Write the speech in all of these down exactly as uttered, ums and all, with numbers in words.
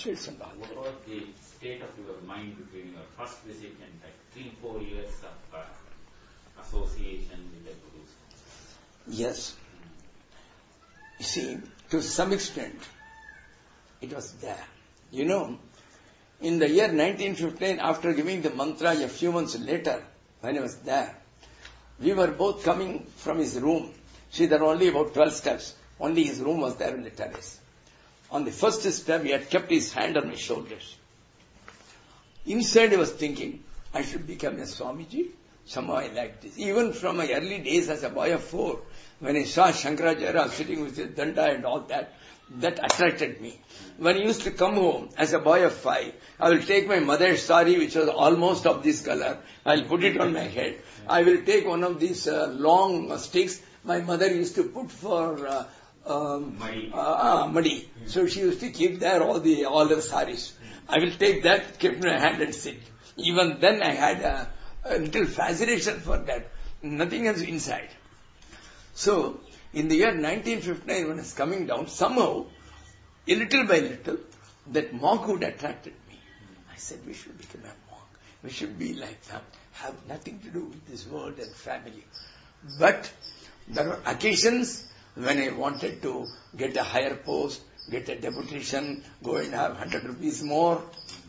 portraits and all. What was the state of your mind between your first visit and like three, four years of uh, association with the Gurus? Yes. You see, to some extent, it was there. You know, in the year nineteen fifteen, after giving the mantra a few months later, when I was there, we were both coming from his room. See, there were only about twelve steps. Only his room was there in the terrace. On the first step, he had kept his hand on my shoulders. Inside, I was thinking, I should become a Swamiji. Somehow I liked this. Even from my early days as a boy of four, when I saw Shankaracharya sitting with his danda and all that, that attracted me. When I used to come home as a boy of five, I will take my mother's sari, which was almost of this color. I will put it on my head. I will take one of these uh, long uh, sticks my mother used to put for uh, um, Muddy. Uh, uh, muddy. So she used to keep there all the all the saris. I will take that, keep in my hand and sit. Even then I had a, a little fascination for that. Nothing else inside. So, in the year nineteen fifty-nine, when I was coming down, somehow, a little by little, that monkhood attracted me. I said, we should become a monk. We should be like them, have nothing to do with this world and family. But there were occasions when I wanted to get a higher post, get a deputation, go and have one hundred rupees more.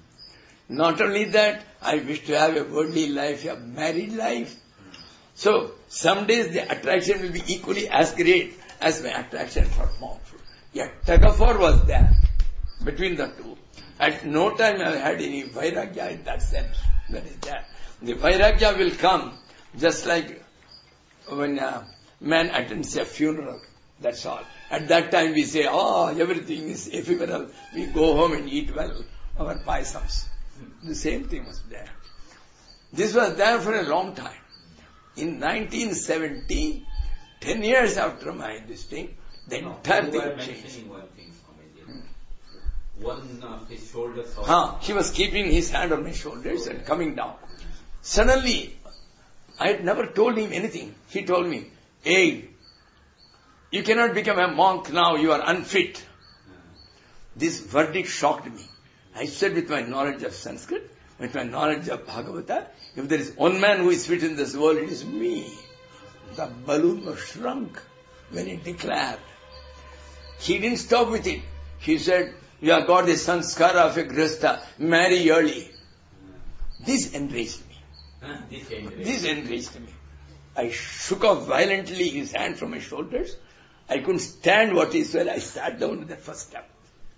Not only that, I wish to have a worldly life, a married life. So, some days the attraction will be equally as great as my attraction for monkhood. Yet, tug of war was there between the two. At no time I had any vairagya in that sense. That is there. The vairagya will come just like when a man attends a funeral. That's all. At that time we say, oh, everything is ephemeral. We go home and eat well our paisams. The same thing was there. This was there for a long time. In nineteen seventy, ten years after my this thing, the no, entire you thing were changed. mentioning one thing, Swamiji. One of his shoulders. Huh, he was keeping his hand on my shoulders and coming down. Suddenly, I had never told him anything. He told me, hey, you cannot become a monk now, you are unfit. This verdict shocked me. I said, with my knowledge of Sanskrit, with my knowledge of Bhagavata, if there is one man who is fit in this world, it is me. The balloon was shrunk when he declared. He didn't stop with it. He said, you have got the sanskara of a grihastha, marry early. This enraged me. Huh? This enraged. This enraged me. I shook off violently his hand from my shoulders. I couldn't stand what he said. I sat down with the first step.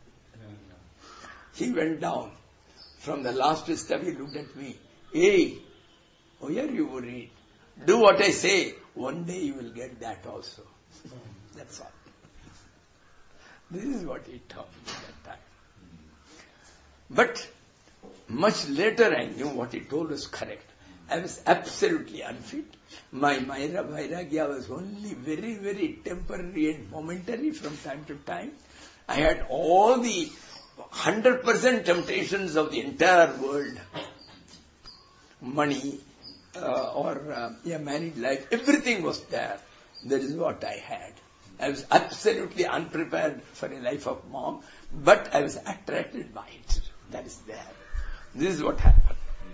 He went down. From the last step, he looked at me. Hey, why are you worried? Do what I say. One day you will get that also. That's all. This is what he taught me at that time. But much later I knew what he told was correct. I was absolutely unfit. My Maira Vairagya was only very, very temporary and momentary from time to time. I had all the one hundred percent temptations of the entire world. Money uh, or uh, a married life, everything was there. That is what I had. I was absolutely unprepared for a life of monk, but I was attracted by it. That is there. This is what happened.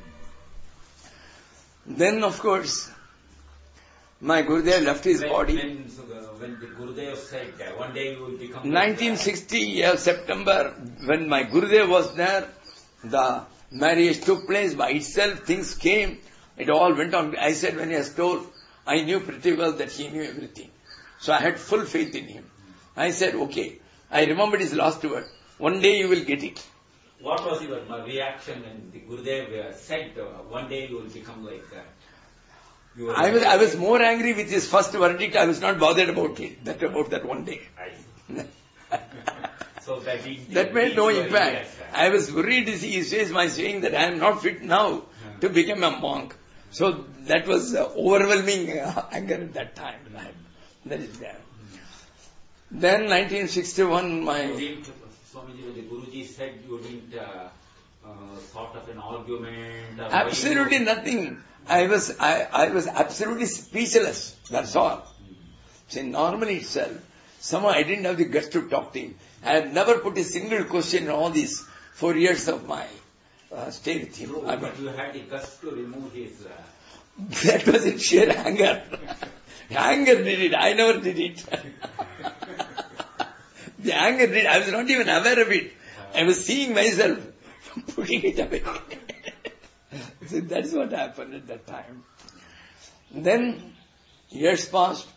Then, of course, my Gurudev left his when, body. When, uh, when the Gurudev said that one day you will become... nineteen sixty, uh, September, when my Gurudev was there, the marriage took place by itself, things came, it all went on. I said when he was told, I knew pretty well that he knew everything. So I had full faith in him. I said, okay. I remembered his last word. One day you will get it. What was your reaction when the Gurudev said uh, one day you will become like that? You I was I was more angry with his first verdict. I was not bothered about it. That about that one day. So that did, that made no impact. I was worried. He says my saying that I am not fit now to become a monk. So that was uh, overwhelming uh, anger at that time. That is there. Then nineteen sixty-one, my... Swamiji, when the Guruji said you didn't uh, uh, sort of an argument... Absolutely nothing. I was I, I was absolutely speechless. That's all. Mm-hmm. See, normally itself, somehow I didn't have the guts to talk to him. I had never put a single question in all these four years of my uh, stay with him. No, I but mean, you had the guts to remove his... Uh, that was in sheer anger. Anger did it. I never did it. The anger did. I was not even aware of it. I was seeing myself putting it away. So that's what happened at that time. Then years passed.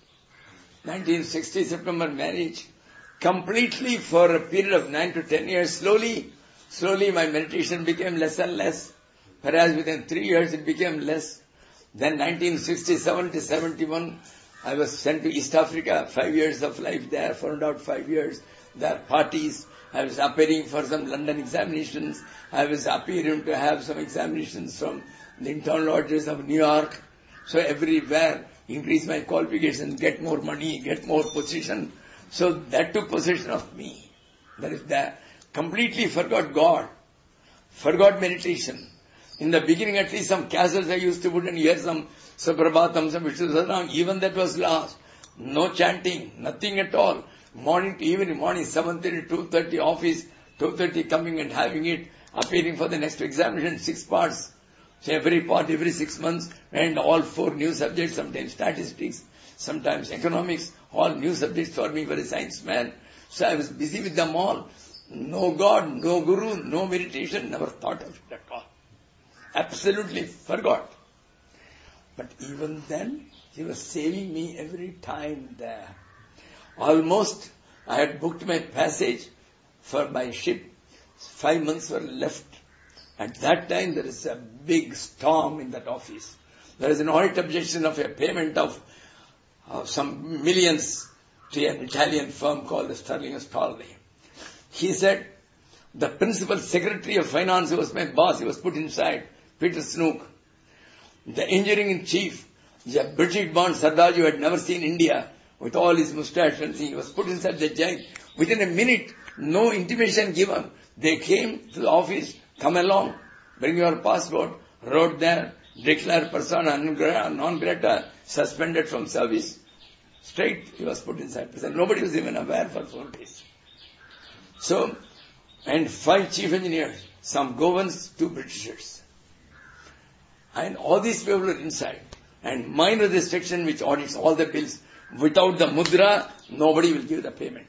nineteen sixty September marriage. Completely for a period of nine to ten years. Slowly, slowly my meditation became less and less. Whereas within three years it became less. Then nineteen sixty-seven to seventy-one, I was sent to East Africa. Five years of life there, found out five years. There are parties. I was appearing for some London examinations. I was appearing to have some examinations from the internal auditors of New York. So everywhere, increase my qualifications, get more money, get more position. So that took possession of me. That is that. Completely forgot God. Forgot meditation. In the beginning, at least some castles I used to put and hear some Suprabhatam, some Vishnu Sahasranam. Even that was lost. No chanting, nothing at all. Morning to evening, morning seven thirty, two thirty office, two thirty coming and having it, appearing for the next examination, six parts. So every part, every six months, and all four new subjects, sometimes statistics, sometimes economics, all new subjects for me, for a science man. So I was busy with them all. No God, no Guru, no meditation, never thought of it at all. Absolutely forgot. But even then, he was saving me every time there. Almost, I had booked my passage for my ship. Five months were left. At that time, there is a big storm in that office. There is an audit objection of a payment of, of some millions to an Italian firm called Sterling and Storley. He said, the principal secretary of finance, who was my boss, he was put inside, Peter Snook. The engineering-in-chief, the British-born Sardar, who had never seen India, with all his moustache and thing, he was put inside the jail. Within a minute, no intimation given. They came to the office, come along, bring your passport, wrote there, declare persona non grata, suspended from service. Straight, he was put inside prison. Nobody was even aware for four days. So, and five chief engineers, some Govans, two Britishers. And all these people were inside. And mine was the section which audits all the bills. Without the mudra, nobody will give the payment.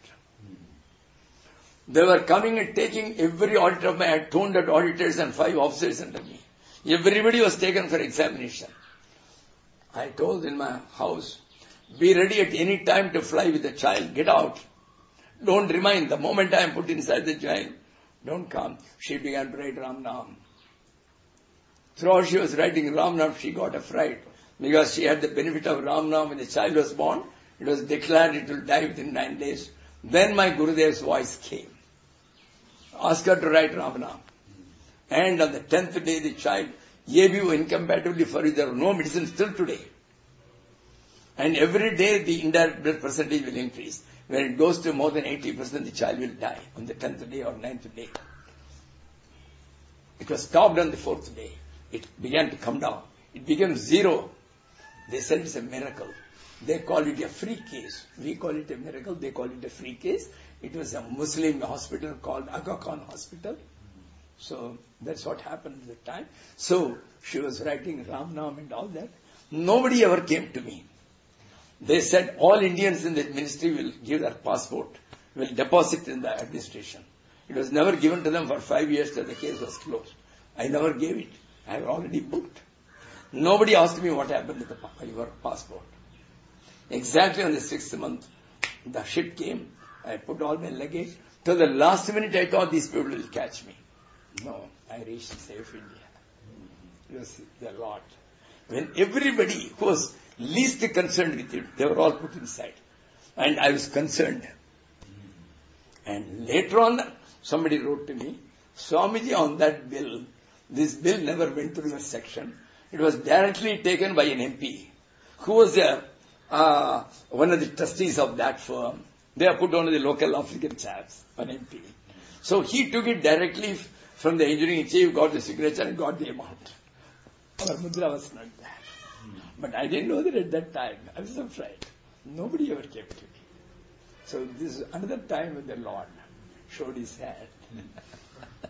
They were coming and taking every auditor of mine. I had two hundred auditors and five officers under me. Everybody was taken for examination. I told in my house, be ready at any time to fly with the child. Get out. Don't remind. The moment I am put inside the jail, don't come. She began to write Ram Nam. Throughout she was writing Ram Nam, she got a fright. Because she had the benefit of Ram Nam when the child was born. It was declared it will die within nine days. Then my Gurudev's voice came. Ask her to write Ram Nam. And on the tenth day the child, A B O incompatibly for you, there are no medicines till today. And every day the indirect blood percentage will increase. When it goes to more than eighty percent, the child will die on the tenth day or ninth day. It was stopped on the fourth day. It began to come down. It became zero. They said it's a miracle. They call it a free case. We call it a miracle. They call it a free case. It was a Muslim hospital called Aga Khan Hospital. So that's what happened at the time. So she was writing Ram Nam and all that. Nobody ever came to me. They said all Indians in the ministry will give their passport, will deposit in the administration. It was never given to them for five years till the case was closed. I never gave it. I have already booked. Nobody asked me what happened to the, your passport. Exactly on the sixth month, the ship came. I put all my luggage. Till the last minute I thought these people will catch me. No, I reached safe India. It was the Lord. When everybody who was least concerned with it, they were all put inside. And I was concerned. And later on, somebody wrote to me, Swamiji, on that bill, this bill never went through your section. It was directly taken by an M P, who was a, uh, one of the trustees of that firm. They are put on the local African chaps, an M P. So he took it directly from the engineering chief, got the signature and got the amount. Our mudra was not there. But I didn't know that at that time. I was afraid. Nobody ever came to me. So this is another time when the Lord showed his hand.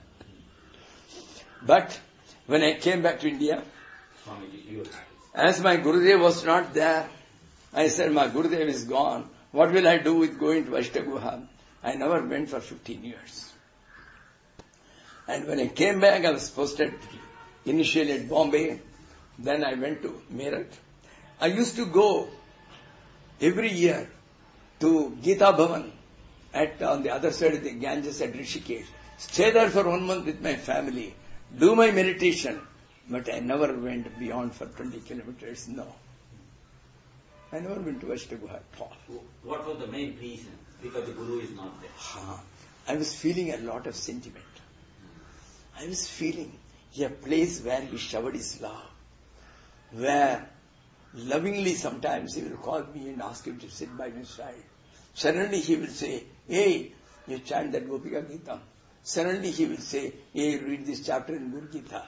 But when I came back to India, Swamiji, you as my Gurudev was not there, I said, my Gurudev is gone. What will I do with going to Ashtaguha? I never went for fifteen years. And when I came back, I was posted initially at Bombay. Then I went to Meerut. I used to go every year to Gita Bhavan at on the other side of the Ganges at Rishikesh. Stay there for one month with my family. Do my meditation. But I never went beyond for twenty kilometers. No. I never went to Ashtaguha at all. What was the main reason? Because the Guru is not there. Huh. I was feeling a lot of sentiment. I was feeling a place where he showered his love. Where lovingly sometimes he will call me and ask him to sit by my side. Suddenly he will say, hey, you chant that Gopika Gita. Suddenly he will say, hey, read this chapter in Guru Gita.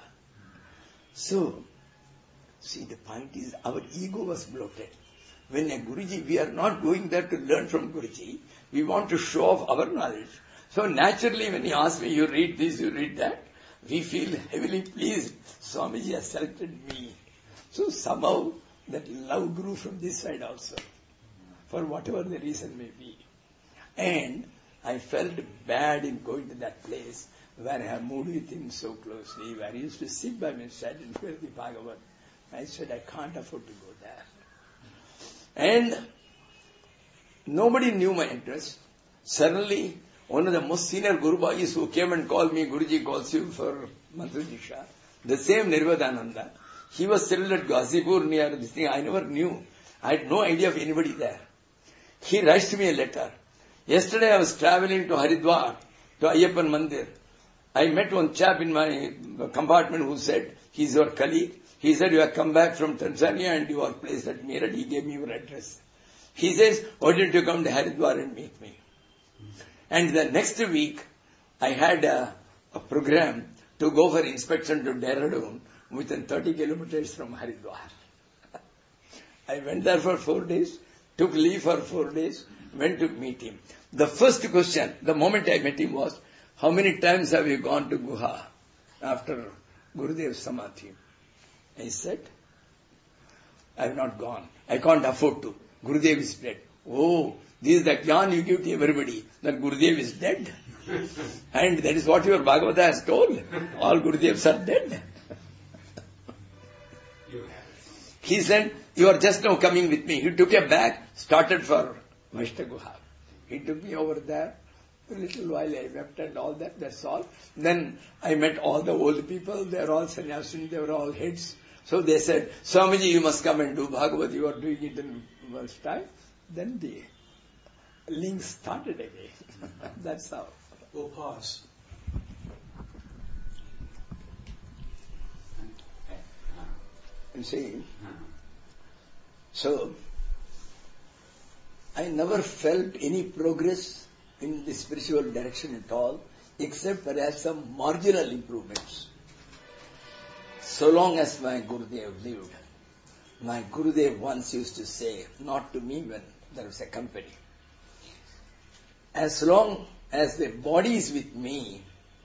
So, see, the point is our ego was bloated. When a Guruji, we are not going there to learn from Guruji. We want to show off our knowledge. So naturally when he asks me, you read this, you read that, we feel heavily pleased. Swamiji has selected me. So somehow that love grew from this side also. For whatever the reason may be. And I felt bad in going to that place where I have moved with him so closely, where he used to sit by my side and hear the Bhagavad. I said, I can't afford to go there. And nobody knew my interest. Suddenly, one of the most senior Guru Bhagis who came and called me, Guruji calls you for Mantra Diksha, the same Nirvadananda, he was settled at Ghazipur near this thing. I never knew. I had no idea of anybody there. He writes me a letter. Yesterday I was traveling to Haridwar, to Ayyappan Mandir. I met one chap in my compartment who said, he's your colleague. He said, you have come back from Tanzania and you are placed at Meerut. He gave me your address. He says, why didn't you come to Haridwar and meet me? And the next week, I had a, a program to go for inspection to Dehradun within thirty kilometers from Haridwar. I went there for four days, took leave for four days, went to meet him. The first question, the moment I met him was, how many times have you gone to Guha after Gurudev Samadhi? I said, I have not gone. I can't afford to. Gurudev is dead. Oh, this is the jnana you give to everybody, that Gurudev is dead. And that is what your Bhagavata has told. All Gurudevs are dead. He said, you are just now coming with me. He took a bag, started for Vaishnaguha. He took me over there. A little while I wept and all that, that's all. Then I met all the old people. They are all sannyasin, they were all heads. So they said, Swamiji, you must come and do Bhagavad. You are doing it in first time. Then the link started again. That's how. We'll pause. You see, so I never felt any progress in the spiritual direction at all, except perhaps some marginal improvements. So long as my Gurudev lived, my Gurudev once used to say, not to me when there was a company, as long as the body is with me,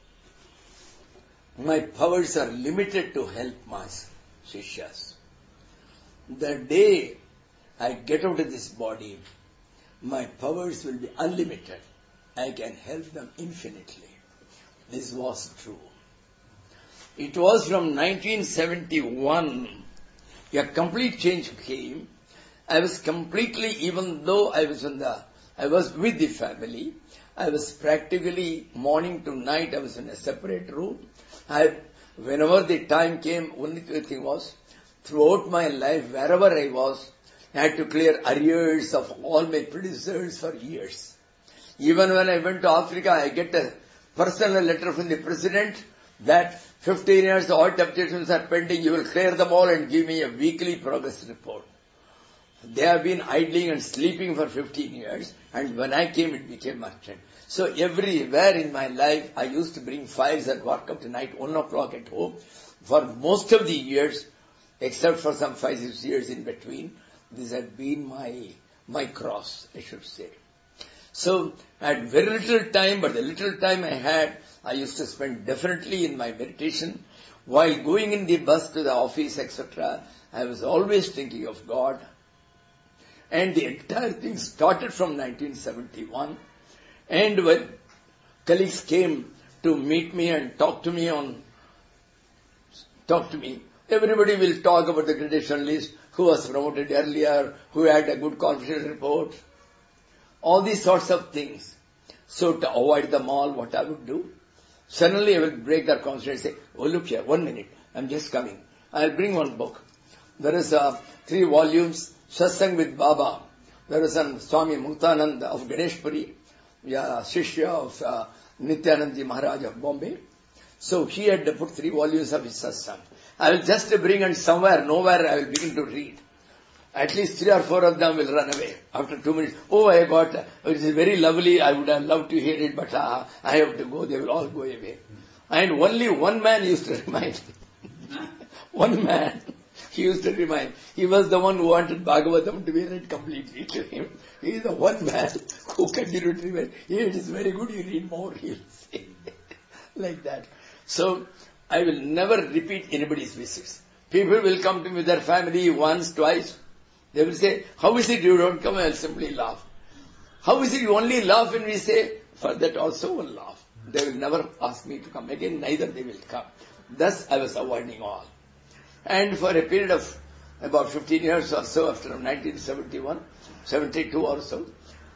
my powers are limited to help my Shishyas. The day I get out of this body, my powers will be unlimited. I can help them infinitely. This was true. It was from nineteen seventy-one, a complete change came. I was completely, even though I was in the, I was with the family, I was practically morning to night, I was in a separate room. I, whenever the time came, only thing was, throughout my life, wherever I was, I had to clear arrears of all my predecessors for years. Even when I went to Africa, I get a personal letter from the president that fifteen years all objections are pending, you will clear them all and give me a weekly progress report. They have been idling and sleeping for fifteen years, and when I came it became urgent. So everywhere in my life, I used to bring files and work up to night, one o'clock at home. For most of the years, except for some five, six years in between, this had been my, my cross, I should say. So I had very little time, but the little time I had, I used to spend definitely in my meditation. While going in the bus to the office, et cetera, I was always thinking of God. And the entire thing started from nineteen seventy-one. And when colleagues came to meet me and talk to me on, talk to me, everybody will talk about the graduation list, who was promoted earlier, who had a good confidence report, all these sorts of things. So to avoid them all, what I would do, suddenly I will break their confidence and say, oh look here, one minute, I'm just coming. I'll bring one book. There is uh, three volumes, Satsang with Baba. There is a Swami Muktanand of Ganeshpuri, yeah, Shishya of uh, Nityanand Ji Maharaj of Bombay. So he had put three volumes of his Satsang. I will just bring and somewhere, nowhere I will begin to read. At least three or four of them will run away after two minutes. Oh, I got, it is very lovely, I would have loved to hear it, but uh, I have to go, they will all go away. And only one man used to remind me. One man, he used to remind. He was the one who wanted Bhagavatam to be read completely to him. He is the one man who continued to remind. Yeah, it is very good, you read more, he will say. Like that. So, I will never repeat anybody's visits. People will come to me with their family once, twice. They will say, how is it you don't come? I will simply laugh. How is it you only laugh when we say, for that also will laugh. They will never ask me to come again, neither they will come. Thus I was avoiding all. And for a period of about fifteen years or so, after nineteen seventy-one, seventy-two or so,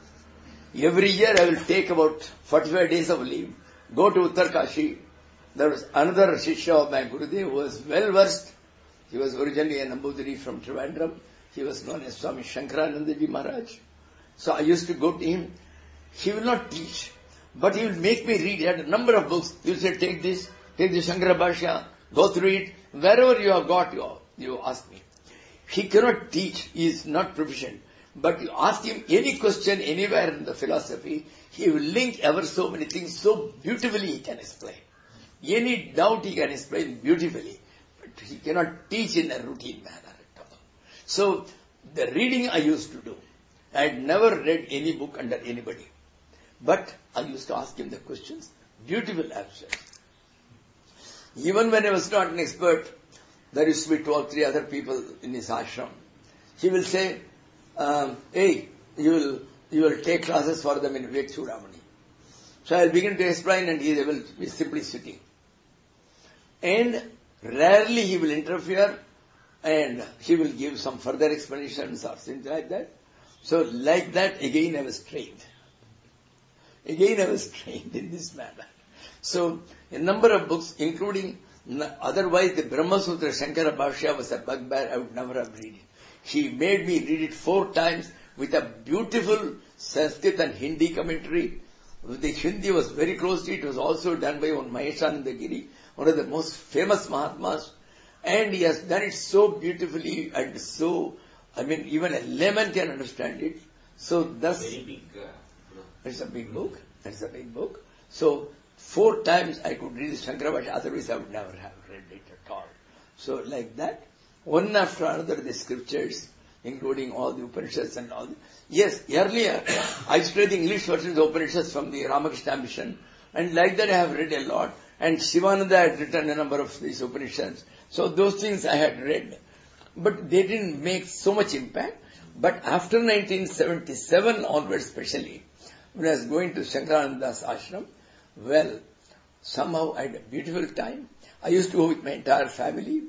every year I will take about forty-five days of leave, go to Uttarkashi. There was another Shishya of my Gurudev who was well versed. He was originally a Nambudiri from Trivandrum. He was known as Swami Shankaranandaji Maharaj. So I used to go to him. He will not teach, but he will make me read. He had a number of books. He will say, take this, take the Shankara Bhashya, go through it. Wherever you have got, you, you ask me. He cannot teach. He is not proficient. But you ask him any question anywhere in the philosophy, he will link ever so many things so beautifully he can explain. Any doubt he can explain beautifully. But he cannot teach in a routine manner. So, the reading I used to do, I had never read any book under anybody. But I used to ask him the questions, beautiful answers. Even when I was not an expert, there used to be two or three other people in his ashram. He will say, um, hey, you will, you will take classes for them in Vivek Chudamani. So I will begin to explain and he will be simply sitting. And rarely he will interfere. And he will give some further explanations or things like that. So like that, again I was trained. Again I was trained in this manner. So a number of books, including, otherwise the Brahma Sutra Shankara Bhashya was a bugbear, I would never have read it. He made me read it four times with a beautiful Sanskrit and Hindi commentary. The Hindi was very close to it. It was also done by one Maheshananda Giri, one of the most famous Mahatmas. And he has done it so beautifully and so, I mean, even a layman can understand it. So thus, very big, uh, it's a big book. It's a big book. So four times I could read Shankara Bhashya, otherwise I would never have read it at all. So like that, one after another the scriptures, including all the Upanishads and all. Yes, earlier I used to read the English versions of Upanishads from the Ramakrishna Mission, and like that I have read a lot. And Shivananda had written a number of these Upanishads. So those things I had read, but they didn't make so much impact. But after nineteen seventy-seven onwards especially, when I was going to Shankarananda's ashram, well, somehow I had a beautiful time. I used to go with my entire family.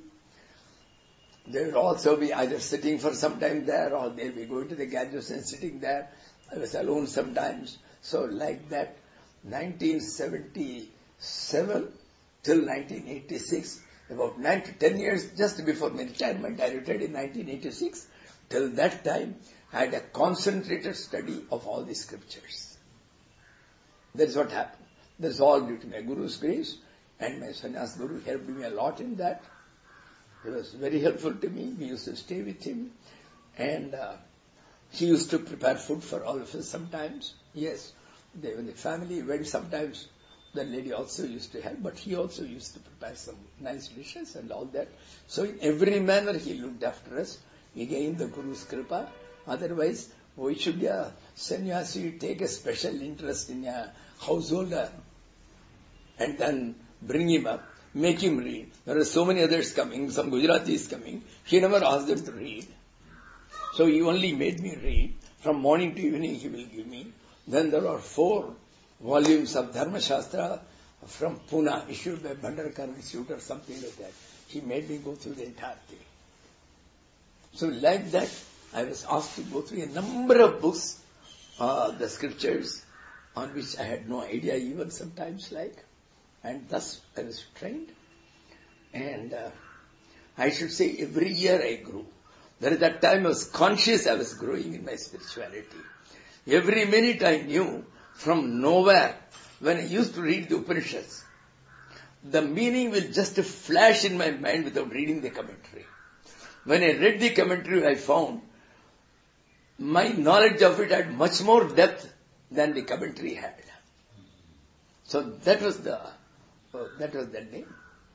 They would also be either sitting for some time there or they'll be going to the gadgets and sitting there. I was alone sometimes. So like that, nineteen seventy-seven till nineteen eighty-six, about nine to ten years just before my retirement, I retired in nineteen eighty-six. Till that time, I had a concentrated study of all the scriptures. That is what happened. That is all due to my Guru's grace, and my sannyas Guru helped me a lot in that. He was very helpful to me. We used to stay with him, and uh, he used to prepare food for all of us sometimes. Yes, they, when the family went sometimes, the lady also used to help, but he also used to prepare some nice dishes and all that. So in every manner he looked after us. Again the Guru's Kripa. Otherwise, why should a sannyasi take a special interest in a householder? and then bring him up, make him read. There are so many others coming, some Gujaratis coming. He never asked them to read. So he only made me read. From morning to evening he will give me. Then there are four volumes of Dharma Shastra from Pune, issued by Bhandarkar Institute or something like that. He made me go through the entire thing. So like that, I was asked to go through a number of books, uh, the scriptures, on which I had no idea even sometimes like. And thus I was trained. And uh, I should say every year I grew. There at that time I was conscious I was growing in my spirituality. Every minute I knew from nowhere, when I used to read the Upanishads, the meaning will just flash in my mind without reading the commentary. When I read the commentary, I found my knowledge of it had much more depth than the commentary had. So that was the, uh, that was the name.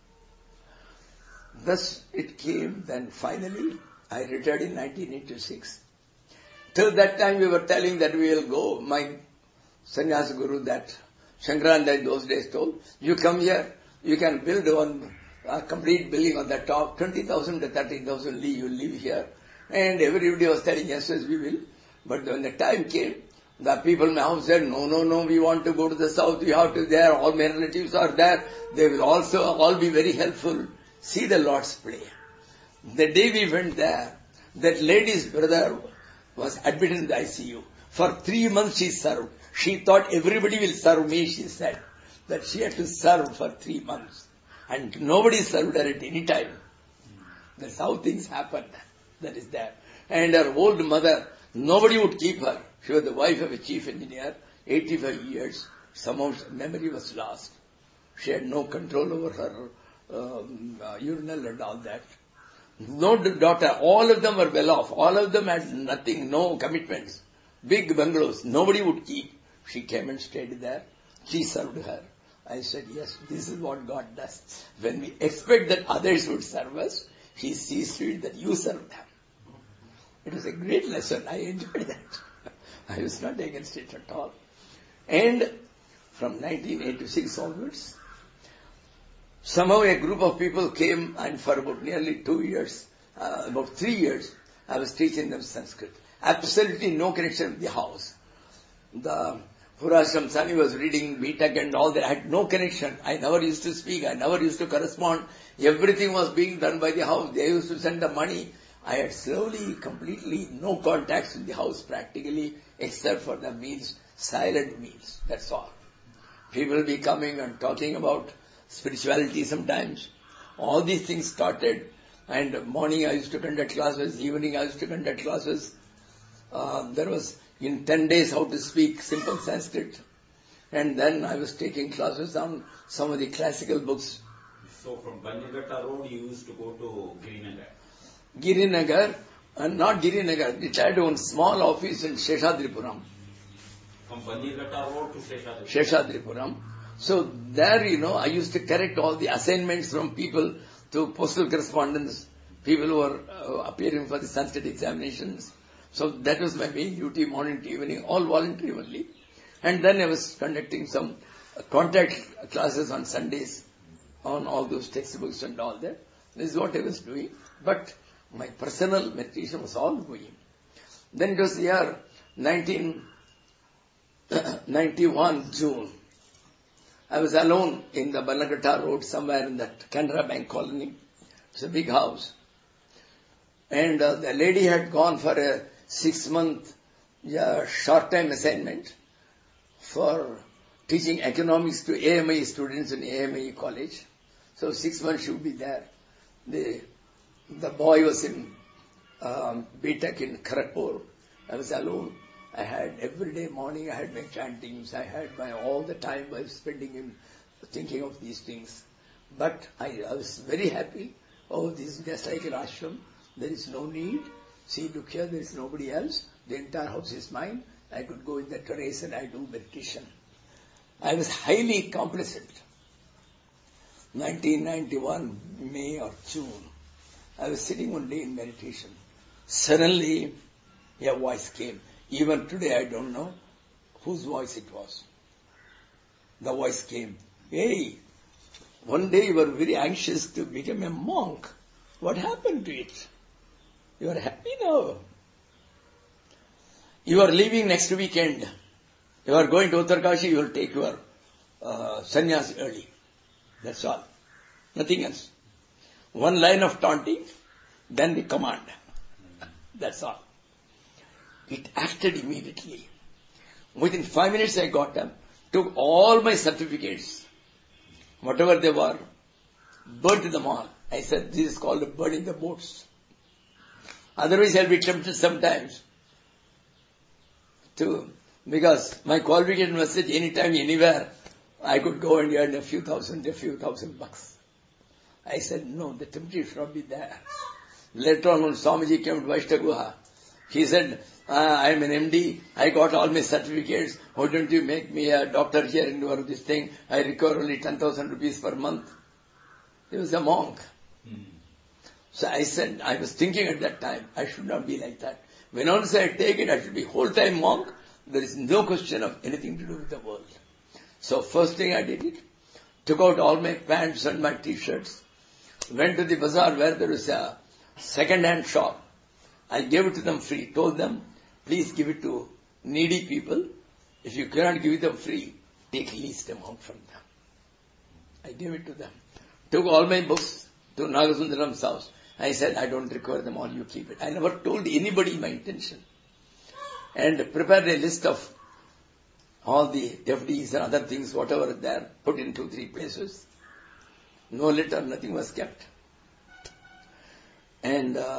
Thus it came, then finally I retired in nineteen eighty-six. Till that time we were telling that we will go. My sannyasa guru, that Shankarananda in those days told, you come here, you can build one a complete building on the top, twenty thousand to thirty thousand, you live here. And everybody was telling, yes, yes, we will. But when the time came, the people in my house said, no, no, no, we want to go to the south, we have to there, all my relatives are there, they will also all be very helpful. See the Lord's play. The day we went there, that lady's brother was admitted in the I C U. For three months she served. She thought everybody will serve me, she said. That she had to serve for three months. And nobody served her at any time. That's how things happened. That is there. And her old mother, nobody would keep her. She was the wife of a chief engineer, eighty-five years. Somehow memory was lost. She had no control over her um, uh, urinal and all that. No daughter, all of them were well off. All of them had nothing, no commitments. Big bungalows, nobody would keep. She came and stayed there. She served her. I said, yes, this is what God does. When we expect that others would serve us, He sees to it that you serve them. It was a great lesson. I enjoyed that. I was not against it at all. And from nineteen eighty-six onwards, somehow a group of people came, and for about nearly two years, uh, about three years, I was teaching them Sanskrit. Absolutely no connection with the house. The Purashram Sani was reading B Tech and all that. I had no connection. I never used to speak. I never used to correspond. Everything was being done by the house. They used to send the money. I had slowly, completely no contacts with the house practically, except for the meals, silent meals. That's all. People will be coming and talking about spirituality sometimes. All these things started. And morning I used to conduct classes. Evening I used to conduct classes. Uh, there was in ten days how to speak simple Sanskrit. And then I was taking classes on some of the classical books. So from Banjagata Road you used to go to Girinagar? Girinagar, and not Girinagar. It had one small office in Sheshadripuram. From Banjagata Road to Sheshadripuram? Sheshadripuram. So there, you know, I used to correct all the assignments from people to postal correspondence, people who were uh, appearing for the Sanskrit examinations. So that was my main duty, morning to evening, all voluntary only. And then I was conducting some uh, contact classes on Sundays on all those textbooks and all that. This is what I was doing. But my personal meditation was all going. Then it was the year nineteen ninety-one, June. I was alone in the Banagata Road, somewhere in that Canara Bank colony. It's a big house. And uh, the lady had gone for a six-month yeah, short-time assignment for teaching economics to A M I students in A M I college. So six months she would be there. The, the boy was in um, B Tech in Kharagpur. I was alone. I had every day morning, I had my chantings, I had my all the time I was spending in thinking of these things. But I, I was very happy. Oh, this is just like an ashram. There is no need. See, look here, there is nobody else. The entire house is mine. I could go in the terrace and I do meditation. I was highly complacent. nineteen ninety-one, May or June. I was sitting one day in meditation. Suddenly, a voice came. Even today I don't know whose voice it was. The voice came, Hey, one day you were very anxious to become a monk. What happened to it? You are happy now. You are leaving next weekend. You are going to Uttarkashi, you will take your uh, sannyas early. That's all. Nothing else. One line of taunting, then the command. That's all. It acted immediately. Within five minutes I got them, took all my certificates, whatever they were, burnt them all. I said, this is called burning the boats. Otherwise I'll be tempted sometimes to, because my qualification was such anytime, anywhere, I could go and earn a few thousand, a few thousand bucks. I said, no, the temptation should not be there. Later on when Swamiji came to Vaishta Guha, he said, uh, I am an M D, I got all my certificates, why don't you make me a doctor here and do this thing? I require only ten thousand rupees per month. He was a monk. Mm. So I said, I was thinking at that time, I should not be like that. When once I take it, I should be whole-time monk. There is no question of anything to do with the world. So first thing I did it, took out all my pants and my t-shirts, went to the bazaar where there was a second-hand shop. I gave it to them free, told them, please give it to needy people. If you cannot give it them free, take least amount from them. I gave it to them. Took all my books to Nagasundaram's house. I said, I don't require them all, you keep it. I never told anybody my intention. And prepared a list of all the F Ds and other things, whatever there, put in two, three places. No letter, nothing was kept. And uh,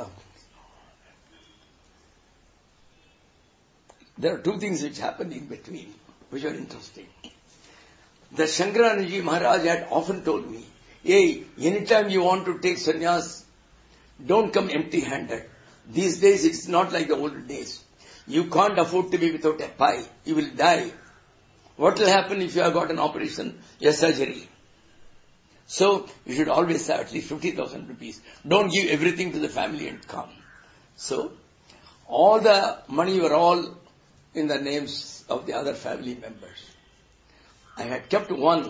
there are two things which happened in between, which are interesting. The Shankaranandji Maharaj had often told me, hey, anytime you want to take sannyas, don't come empty-handed. These days it's not like the old days. You can't afford to be without a pie. You will die. What will happen if you have got an operation, a surgery? So, you should always have at least fifty thousand rupees. Don't give everything to the family and come. So, all the money were all in the names of the other family members. I had kept one,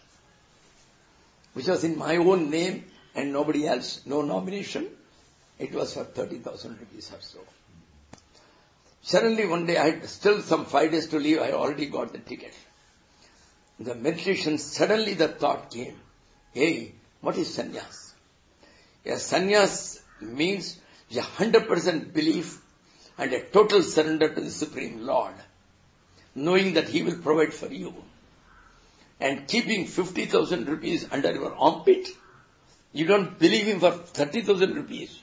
which was in my own name and nobody else, no nomination. It was for thirty thousand rupees or so. Suddenly one day I had still some five days to leave, I already got the ticket. The meditation, suddenly the thought came, hey, what is sannyas? A sannyas means a hundred percent belief and a total surrender to the Supreme Lord, knowing that He will provide for you. And keeping fifty thousand rupees under your armpit, you don't believe Him for thirty thousand rupees.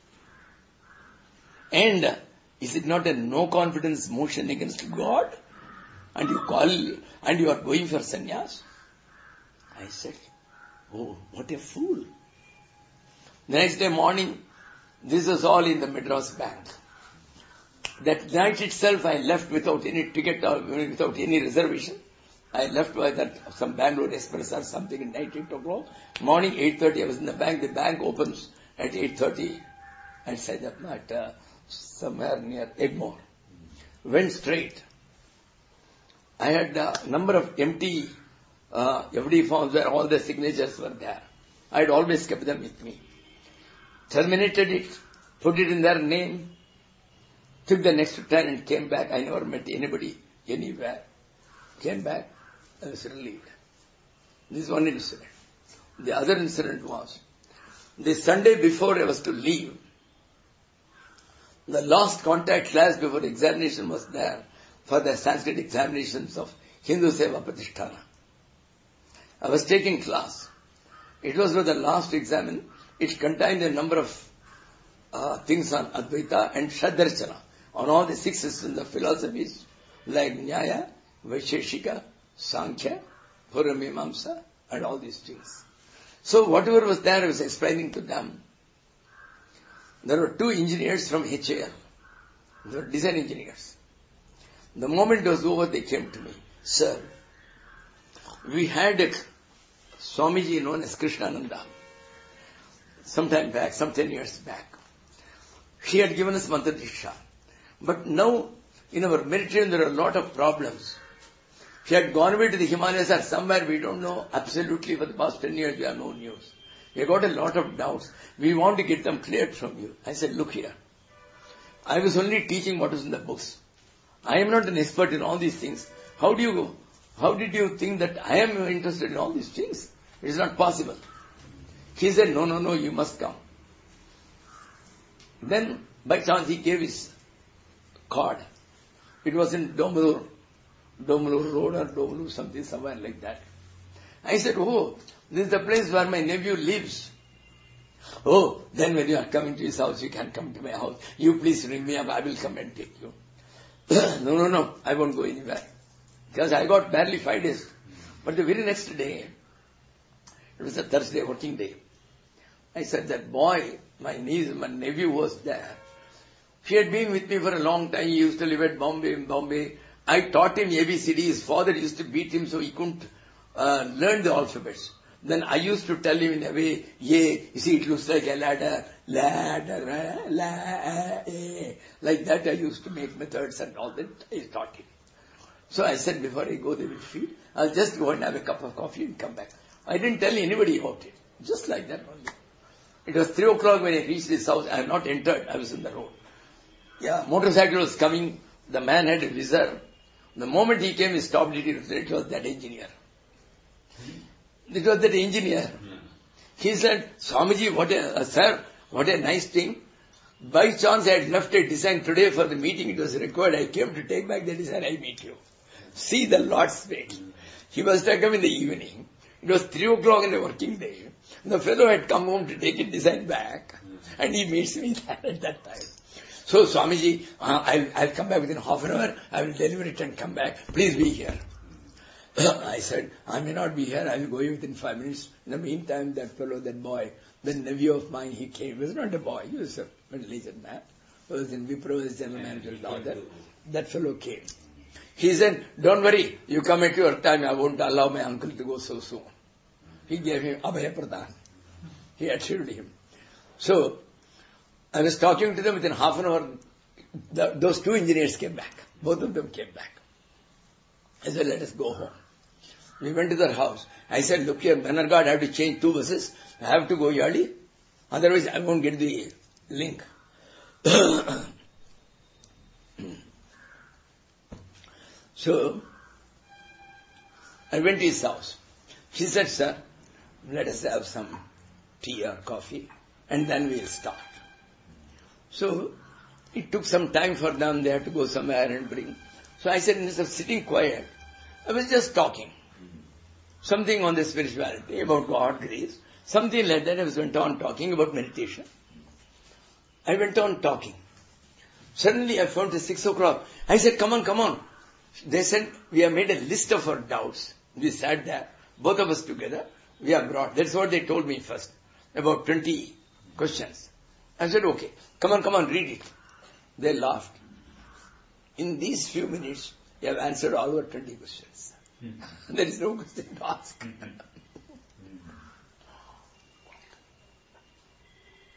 And is it not a no confidence motion against God? And you call, and you are going for sannyas? I said, oh, what a fool. The next day morning, this was all in the Madras Bank. That night itself I left without any ticket or without any reservation. I left by that some Bangalore Express or something at night, eight o'clock. Morning, eight thirty, I was in the bank. The bank opens at eight thirty. I said that at uh, somewhere near Egmore. Went straight. I had a number of empty uh, F D forms where all the signatures were there. I had always kept them with me. Terminated it, put it in their name, took the next train and came back. I never met anybody anywhere. Came back, I was relieved. This is one incident. The other incident was, the Sunday before I was to leave, the last contact class before examination was there for the Sanskrit examinations of Hindu Seva Pratishtana. I was taking class. It was for the last examen. It contained a number of uh, things on Advaita and Shaddarshana, on all the six systems of philosophies like Nyaya, Vaisheshika, Sankhya, Puramimamsa, and all these things. So whatever was there, I was explaining to them. There were two engineers from H A L. They were design engineers. The moment it was over, they came to me. Sir, we had a Swamiji known as Krishnananda some time back, some ten years back. He had given us Mantra Diksha. But now, in our meditation, there are a lot of problems. She had gone away to the Himalayas or somewhere, we don't know. Absolutely, for the past ten years, we have no news. We got a lot of doubts. We want to get them cleared from you. I said, look here. I was only teaching what is in the books. I am not an expert in all these things. How do you, how did you think that I am interested in all these things? It is not possible. He said, no, no, no, you must come. Then, by chance, he gave his card. It was in Domalur, Domalur Road or Domalur, something, somewhere like that. I said, oh, this is the place where my nephew lives. Oh, then when you are coming to his house, you can come to my house. You please ring me up, I will come and take you. no, no, no, I won't go anywhere. Because I got barely five days. But the very next day, it was a Thursday, working day. I said, that boy, my niece, my nephew was there. He had been with me for a long time. He used to live at Bombay, in Bombay. I taught him A B C D. His father used to beat him so he couldn't uh, learn the alphabets. Then I used to tell him in a way, yeah, you see, it looks like a ladder, ladder, ladder, like that. I used to make methods and all that. I taught him. So I said, before I go, they will feed. I'll just go and have a cup of coffee and come back. I didn't tell anybody about it. Just like that only. It was three o'clock when I reached his house. I had not entered. I was in the road. Yeah, motorcycle was coming. The man had a reserve. The moment he came, he stopped it. It was that engineer. It was that engineer. He said, Swamiji, what a, uh, sir, what a nice thing. By chance I had left a design today for the meeting. It was required. I came to take back the design. I meet you. See the Lord's way. He must have come in the evening. It was three o'clock in the working day. The fellow had come home to take his design back. And he meets me there at that time. So, Swamiji, uh, I'll, I'll come back within half an hour. I will deliver it and come back. Please be here. I said, I may not be here. I will go within five minutes. In the meantime, that fellow, that boy, the nephew of mine, he came. He was not a boy. He was a middle-aged man. He was in Wipro as general manager. That, that fellow came. He said, don't worry. You come at your time. I won't allow my uncle to go so soon. He gave him Abhaya Pradhan. He assured him. So, I was talking to them within half an hour. The, those two engineers came back. Both of them came back. I said, let us go home. We went to their house. I said, look here, Bannerghat, I have to change two buses. I have to go early. Otherwise, I won't get the link. So, I went to his house. He said, sir, let us have some tea or coffee and then we'll start. So, it took some time for them. They had to go somewhere and bring. So I said, instead of sitting quiet, I was just talking. Something on the spirituality, about God, grace. Something like that. I was went on talking about meditation. I went on talking. Suddenly I found it six o'clock. I said, come on, come on. They said, we have made a list of our doubts. We sat there, both of us together. We have brought. That's what they told me first. About twenty questions. I said, okay, come on, come on, read it. They laughed. In these few minutes, you have answered all our twenty questions. There is no question to ask.